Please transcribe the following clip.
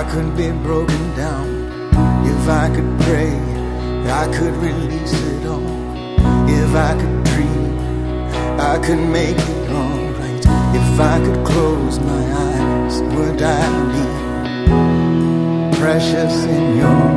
could be broken down, if I could pray, I could release it all. If I could dream, I could make it alright. If I could close my eyes, would I be precious in your